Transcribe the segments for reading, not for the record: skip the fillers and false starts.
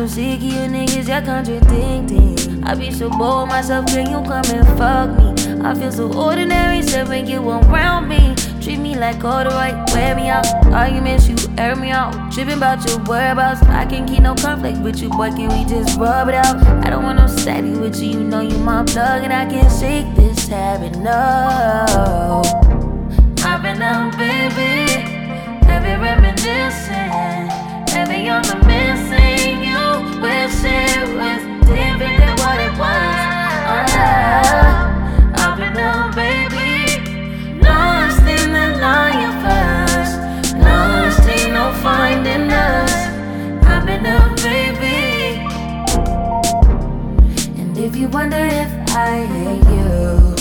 so sick of you niggas, you're contradicting. I be so bored myself, can you come and fuck me? I feel so ordinary, so when you around me. Treat me like all the right, wear me out. Arguments, you air me out. Tripping about your whereabouts. I can't keep no conflict with you, boy, can we just rub it out? I don't want no steady with you, you know you my plug. And I can't shake this habit, no. I've been out, baby, heavy reminiscing, heavy on the missing. You wish it was different than what it was. I've been out, baby, lost in the lion first, lost ain't no finding us. I've been out, baby, and if you wonder if I hate you,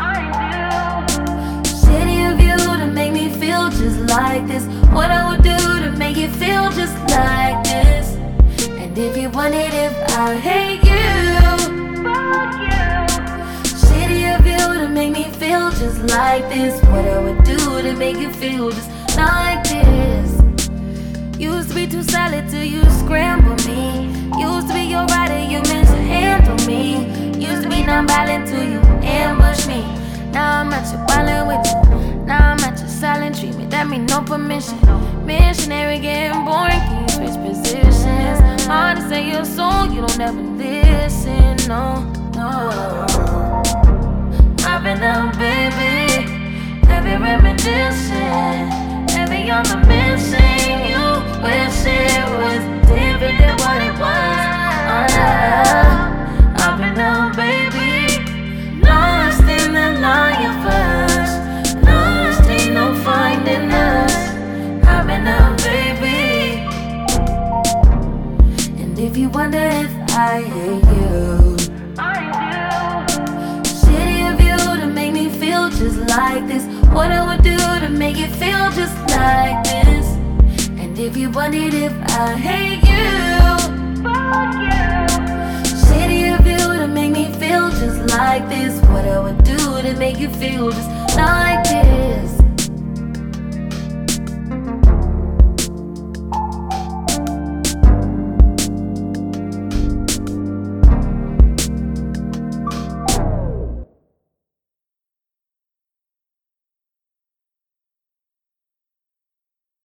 just like this, what I would do to make you feel just like this. And if you wondered if I hate you, fuck you. Shitty of you to make me feel just like this, what I would do to make you feel just like this. Used to be too solid till you scramble me. Used to be your rider, you mishandle me. Used to be non-violent till you ambush me. Now I'm at your violent with you. Now I'm at your silent treatment, that mean no permission. Missionary getting boring, can you switch positions? Hard to say your soul, you don't ever listen, no, no. I've been out, baby, heavy reminiscing, heavy on the missing. You wish it was different than what it was. I've been out, baby, lost in the lion first, no finding us. I've been out, baby, and if you wonder if I hate you, I do. Shitty of you to make me feel just like this, what I would do to make you feel just like this. And if you wondered if I hate you, fuck you. Shitty of you to make me feel just like this, what I would do to make you feel just like this.